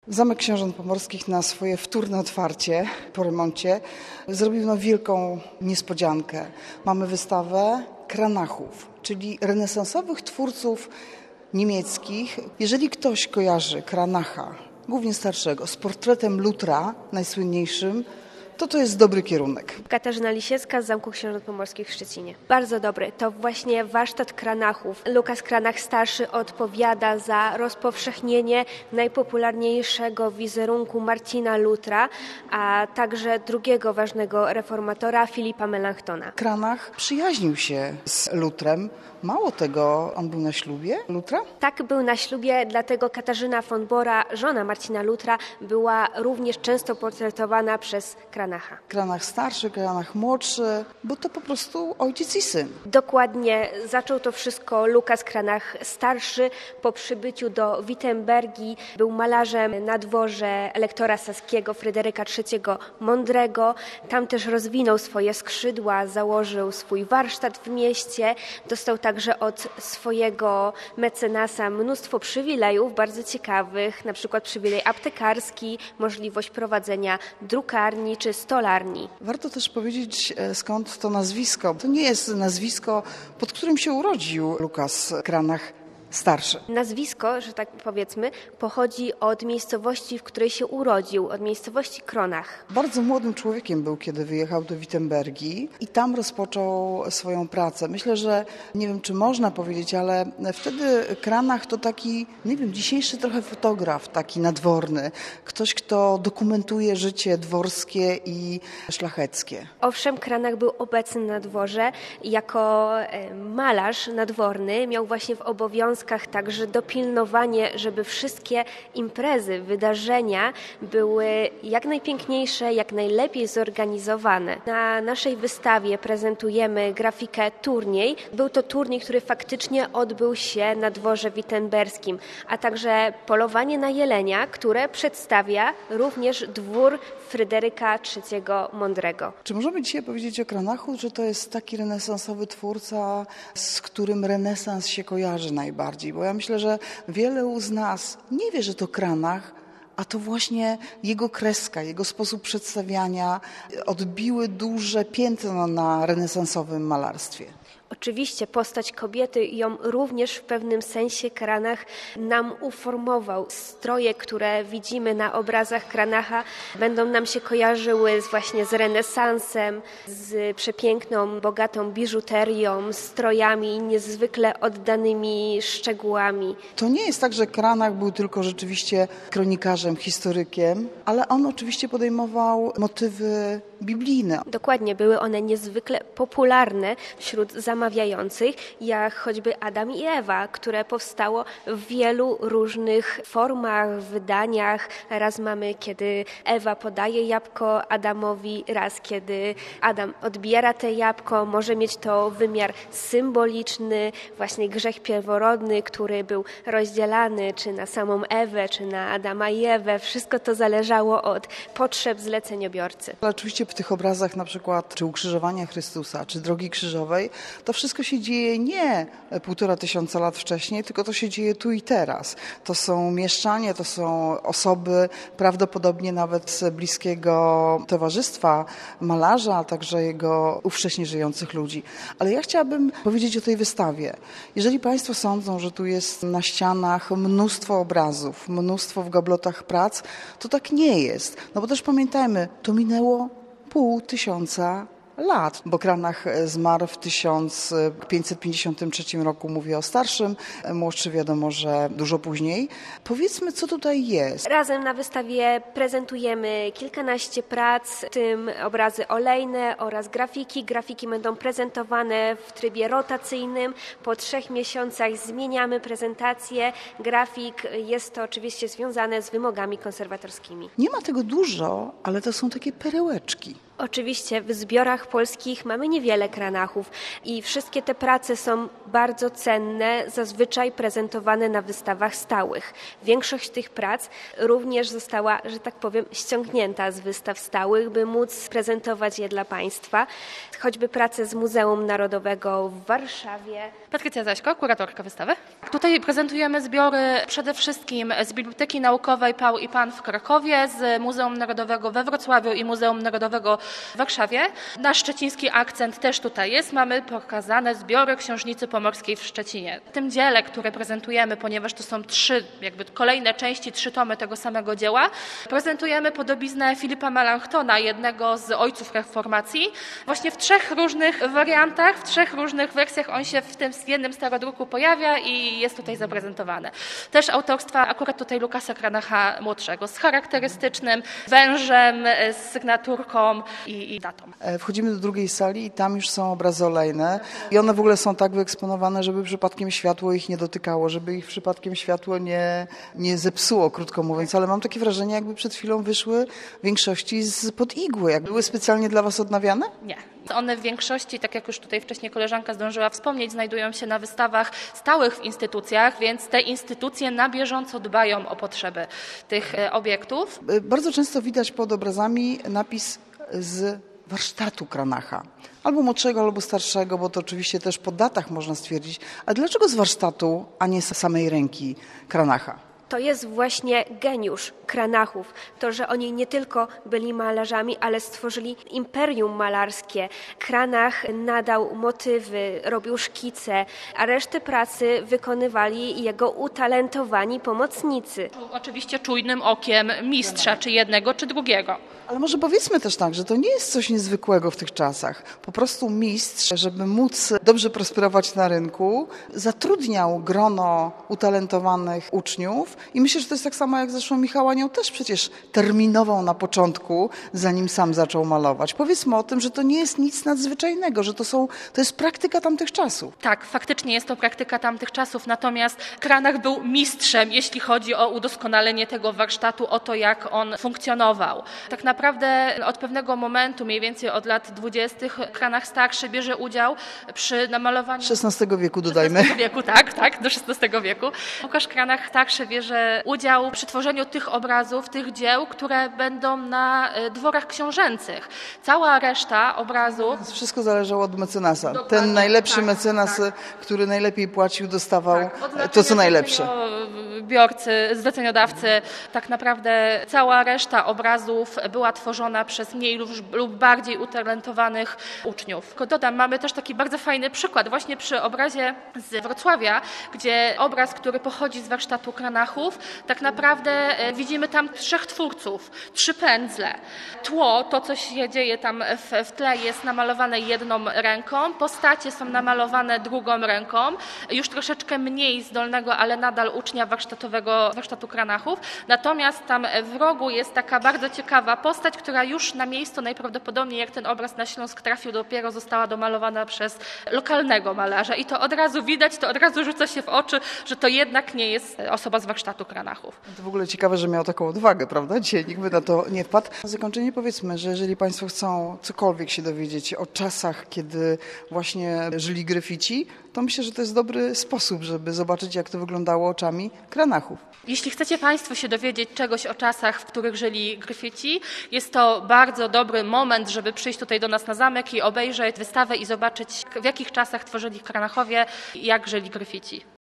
Zamek Książąt Pomorskich na swoje wtórne otwarcie po remoncie zrobiono wielką niespodziankę. Mamy wystawę Kranachów, czyli renesansowych twórców niemieckich. Jeżeli ktoś kojarzy Kranacha, głównie starszego, z portretem Lutra, najsłynniejszym, to jest dobry kierunek. Katarzyna Lisiecka z Zamku Książąt Pomorskich w Szczecinie. Bardzo dobry. To właśnie warsztat Kranachów. Lukas Kranach starszy odpowiada za rozpowszechnienie najpopularniejszego wizerunku Marcina Lutra, a także drugiego ważnego reformatora Filipa Melanchtona. Kranach przyjaźnił się z Lutrem. Mało tego, on był na ślubie Lutra? Tak, był na ślubie, dlatego Katarzyna von Bora, żona Marcina Lutra, była również często portretowana przez Kranacha. Kranach starszy, Kranach młodszy, bo to po prostu ojciec i syn. Dokładnie, zaczął to wszystko Lukas Kranach starszy. Po przybyciu do Wittenbergi był malarzem na dworze elektora saskiego Fryderyka III Mądrego. Tam też rozwinął swoje skrzydła, założył swój warsztat w mieście, dostał także od swojego mecenasa mnóstwo przywilejów bardzo ciekawych, na przykład przywilej aptekarski, możliwość prowadzenia drukarni czy stolarni. Warto też powiedzieć, skąd to nazwisko. To nie jest nazwisko, pod którym się urodził Lukas Kranach starszy. Nazwisko, że tak powiedzmy, pochodzi od miejscowości, w której się urodził, od miejscowości Kronach. Bardzo młodym człowiekiem był, kiedy wyjechał do Wittenbergi i tam rozpoczął swoją pracę. Myślę, że nie wiem, czy można powiedzieć, ale wtedy Kranach to taki, nie wiem, dzisiejszy trochę fotograf, taki nadworny. Ktoś, kto dokumentuje życie dworskie i szlacheckie. Owszem, Kranach był obecny na dworze. Jako malarz nadworny miał właśnie w obowiązkach także dopilnowanie, żeby wszystkie imprezy, wydarzenia były jak najpiękniejsze, jak najlepiej zorganizowane. Na naszej wystawie prezentujemy grafikę turniej. Był to turniej, który faktycznie odbył się na dworze wittenberskim, a także polowanie na jelenia, które przedstawia również dwór Fryderyka III Mądrego. Czy możemy dzisiaj powiedzieć o Kranachu, że to jest taki renesansowy twórca, z którym renesans się kojarzy najbardziej? Bo ja myślę, że wielu z nas nie wie, że to Kranach, a to właśnie jego kreska, jego sposób przedstawiania odbiły duże piętno na renesansowym malarstwie. Oczywiście postać kobiety ją również w pewnym sensie Kranach nam uformował. Stroje, które widzimy na obrazach Kranacha, będą nam się kojarzyły właśnie z renesansem, z przepiękną, bogatą biżuterią, strojami niezwykle oddanymi szczegółami. To nie jest tak, że Kranach był tylko rzeczywiście kronikarzem, historykiem, ale on oczywiście podejmował motywy biblijne. Dokładnie, były one niezwykle popularne wśród zamawiających, jak choćby Adam i Ewa, które powstało w wielu różnych formach, wydaniach. Raz mamy, kiedy Ewa podaje jabłko Adamowi, raz kiedy Adam odbiera te jabłko. Może mieć to wymiar symboliczny, właśnie grzech pierworodny, który był rozdzielany czy na samą Ewę, czy na Adama i Ewę. Wszystko to zależało od potrzeb zleceniobiorcy. Ale oczywiście w tych obrazach na przykład czy ukrzyżowania Chrystusa, czy Drogi Krzyżowej, to wszystko się dzieje nie 1500 lat wcześniej, tylko to się dzieje tu i teraz. To są mieszczanie, to są osoby prawdopodobnie nawet z bliskiego towarzystwa malarza, a także jego ówcześnie żyjących ludzi. Ale ja chciałabym powiedzieć o tej wystawie. Jeżeli Państwo sądzą, że tu jest na ścianach mnóstwo obrazów, mnóstwo w gablotach prac, to tak nie jest. No bo też pamiętajmy, to minęło 500 lat, bo Kranach zmarł w 1553 roku, mówię o starszym, młodszy wiadomo, że dużo później. Powiedzmy, co tutaj jest. Razem na wystawie prezentujemy kilkanaście prac, w tym obrazy olejne oraz grafiki. Grafiki będą prezentowane w trybie rotacyjnym. Po 3 miesiącach zmieniamy prezentację. Grafik jest to oczywiście związane z wymogami konserwatorskimi. Nie ma tego dużo, ale to są takie perełeczki. Oczywiście w zbiorach muzejach polskich mamy niewiele kranachów i wszystkie te prace są bardzo cenne, zazwyczaj prezentowane na wystawach stałych. Większość tych prac również została, że tak powiem, ściągnięta z wystaw stałych, by móc prezentować je dla Państwa. Choćby prace z Muzeum Narodowego w Warszawie. Patrycja Zaśko, kuratorka wystawy. Tutaj prezentujemy zbiory przede wszystkim z Biblioteki Naukowej Pał i Pan w Krakowie, z Muzeum Narodowego we Wrocławiu i Muzeum Narodowego w Warszawie. Nasz szczeciński akcent też tutaj jest. Mamy pokazane zbiory Książnicy Pomorskiej w Szczecinie. W tym dziele, które prezentujemy, ponieważ to są kolejne części, 3 tomy tego samego dzieła, prezentujemy podobiznę Filipa Melanchtona, jednego z ojców reformacji. Właśnie w 3 różnych wariantach, w 3 różnych wersjach on się w jednym starodruku pojawia i jest tutaj zaprezentowany. Też autorstwa akurat tutaj Lukasa Kranacha młodszego, z charakterystycznym wężem, z sygnaturką i datą. Wchodzimy do drugiej sali i tam już są obrazy olejne i one w ogóle są tak wyeksponowane, żeby przypadkiem światło ich nie dotykało, żeby ich przypadkiem światło nie zepsuło, krótko mówiąc, ale mam takie wrażenie, jakby przed chwilą wyszły w większości spod igły. Jak były specjalnie dla Was odnawiane? Nie. One w większości, tak jak już tutaj wcześniej koleżanka zdążyła wspomnieć, znajdują się na wystawach stałych w instytucjach, więc te instytucje na bieżąco dbają o potrzeby tych obiektów. Bardzo często widać pod obrazami napis z warsztatu Kranacha. Albo młodszego, albo starszego, bo to oczywiście też po datach można stwierdzić. A dlaczego z warsztatu, a nie z samej ręki Kranacha? To jest właśnie geniusz Kranachów. To, że oni nie tylko byli malarzami, ale stworzyli imperium malarskie. Kranach nadał motywy, robił szkice, a resztę pracy wykonywali jego utalentowani pomocnicy. Oczywiście czujnym okiem mistrza, czy jednego, czy drugiego. Ale może powiedzmy też tak, że to nie jest coś niezwykłego w tych czasach. Po prostu mistrz, żeby móc dobrze prosperować na rynku, zatrudniał grono utalentowanych uczniów i myślę, że to jest tak samo jak zresztą Michał Anioł też przecież terminował na początku, zanim sam zaczął malować. Powiedzmy o tym, że to nie jest nic nadzwyczajnego, że to jest praktyka tamtych czasów. Tak, faktycznie jest to praktyka tamtych czasów, natomiast Kranach był mistrzem, jeśli chodzi o udoskonalenie tego warsztatu, o to, jak on funkcjonował. Tak naprawdę od pewnego momentu, mniej więcej od lat 20. Kranach starszy bierze udział przy namalowaniu... XVI wieku dodajmy. XVI wieku, tak, do XVI wieku. Łukasz Kranach starszy bierze udział przy tworzeniu tych obrazów, tych dzieł, które będą na dworach książęcych. Cała reszta obrazów... Wszystko zależało od mecenasa. Dokładnie, ten najlepszy mecenas, który najlepiej płacił, dostawał to, co najlepsze. Zleceniodawcy, tak naprawdę cała reszta obrazów była tworzona przez mniej lub bardziej utalentowanych uczniów. Tylko dodam, mamy też taki bardzo fajny przykład właśnie przy obrazie z Wrocławia, gdzie obraz, który pochodzi z warsztatu Kranachów, tak naprawdę widzimy tam 3 twórców, 3 pędzle. Tło, to co się dzieje tam w tle, jest namalowane jedną ręką, postacie są namalowane drugą ręką, już troszeczkę mniej zdolnego, ale nadal ucznia warsztatu Kranachów. Natomiast tam w rogu jest taka bardzo ciekawa postać, która już na miejscu najprawdopodobniej, jak ten obraz na Śląsk trafił, dopiero została domalowana przez lokalnego malarza. I to od razu widać, to od razu rzuca się w oczy, że to jednak nie jest osoba z warsztatu Kranachów. To w ogóle ciekawe, że miał taką odwagę, prawda? Dzisiaj nikt by na to nie wpadł. Na zakończenie powiedzmy, że jeżeli Państwo chcą cokolwiek się dowiedzieć o czasach, kiedy właśnie żyli grafici, to myślę, że to jest dobry sposób, żeby zobaczyć, jak to wyglądało oczami Kranachów. Jeśli chcecie Państwo się dowiedzieć czegoś o czasach, w których żyli grafici, jest to bardzo dobry moment, żeby przyjść tutaj do nas na zamek i obejrzeć wystawę i zobaczyć, w jakich czasach tworzyli Kranachowie i jak żyli grafici.